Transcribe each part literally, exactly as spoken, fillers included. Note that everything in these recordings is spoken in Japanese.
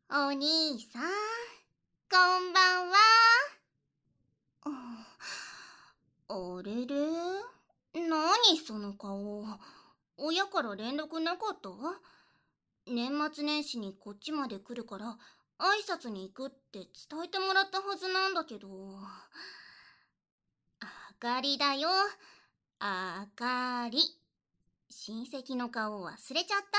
お兄さん、こんばんは。あれれ、何その顔。親から連絡なかった？年末年始にこっちまで来るから挨拶に行くって伝えてもらったはずなんだけど。あかりだよ。あかり。親戚の顔忘れちゃった？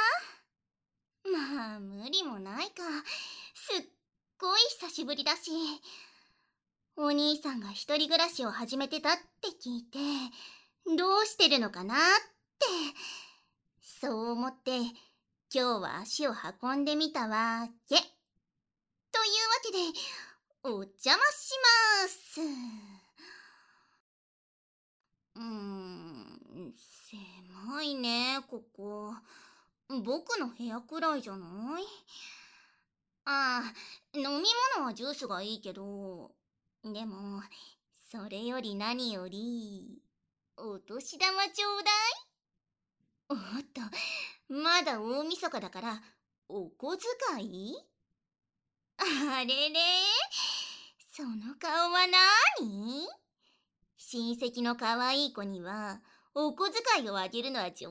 まあ無理もないか。すっごい久しぶりだし。お兄さんが一人暮らしを始めてたって聞いて、どうしてるのかなって、そう思って今日は足を運んでみたわけ。というわけで、お邪魔します。うーん、狭いね、ここ。僕の部屋くらいじゃない？ああ、飲み物はジュースがいいけど、でも、それより何より、お年玉ちょうだい。おっと、まだ大晦日だから、お小遣い？あれれ、その顔はなに？親戚の可愛い子には、お小遣いをあげるのは常識じ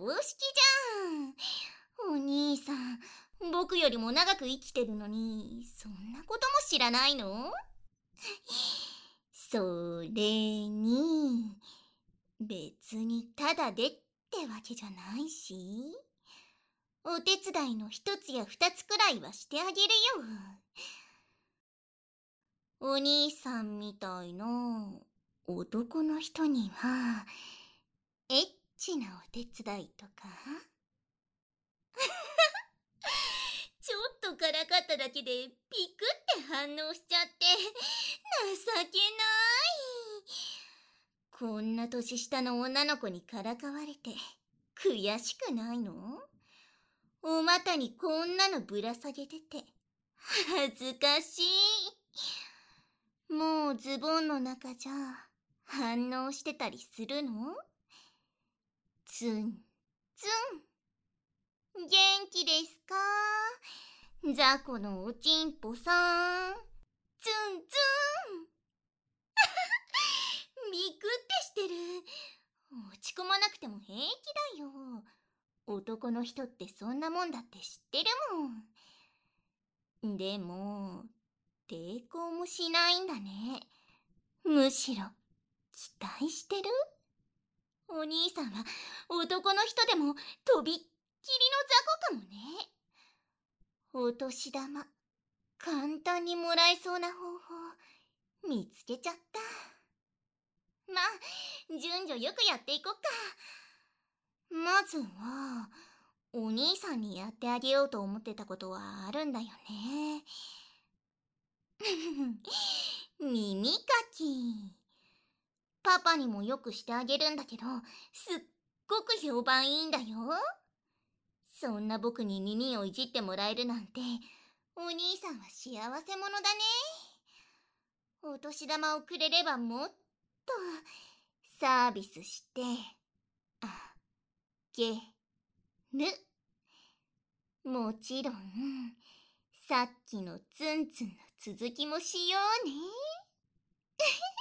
ゃん。お兄さん、僕よりも長く生きてるのに、そんなことも知らないの？それに、別にタダでってわけじゃないし、お手伝いの一つや二つくらいはしてあげるよ。お兄さんみたいな男の人には、エッチなお手伝いとかちょっとからかっただけでピクって反応しちゃって情けない。こんな年下の女の子にからかわれて悔しくないの？お股にこんなのぶら下げてて恥ずかしい。もうズボンの中じゃ反応してたりするの？ツンツン。元気ですか？雑魚のおちんぽさん。ツンツン。ビクってしてる。落ち込まなくても平気だよ。男の人ってそんなもんだって知ってるもん。でも、抵抗もしないんだね。むしろ、期待してる？お兄さんは男の人でもとびっきりの雑魚かもね。お年玉、簡単にもらえそうな方法、見つけちゃった。まあ、順序よくやっていこっか。まずは、お兄さんにやってあげようと思ってたことはあるんだよね。耳かき。パパにもよくしてあげるんだけど、すっごく評判いいんだよ。そんな僕に耳をいじってもらえるなんて、お兄さんは幸せ者だね。お年玉をくれればもっとサービスしてあげる。もちろんさっきのツンツンの続きもしようね。